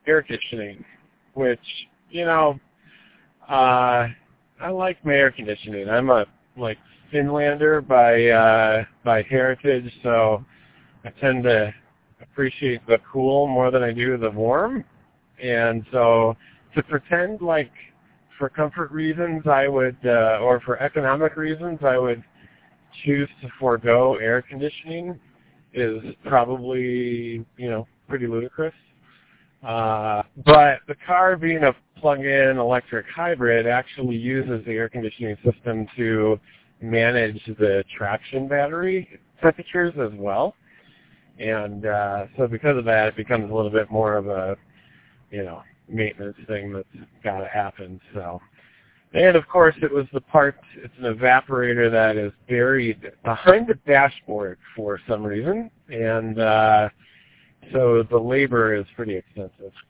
air conditioning, which, I like my air conditioning. I'm a Finlander by heritage, so I tend to appreciate the cool more than I do the warm. And so to pretend like for comfort reasons I would, or for economic reasons, I would choose to forego air conditioning is probably, pretty ludicrous. But the car being a plug-in electric hybrid actually uses the air conditioning system to manage the traction battery temperatures as well. And so because of that, it becomes a little bit more of a, maintenance thing that's got to happen. So, and of course, it's an evaporator that is buried behind the dashboard for some reason. And so the labor is pretty extensive.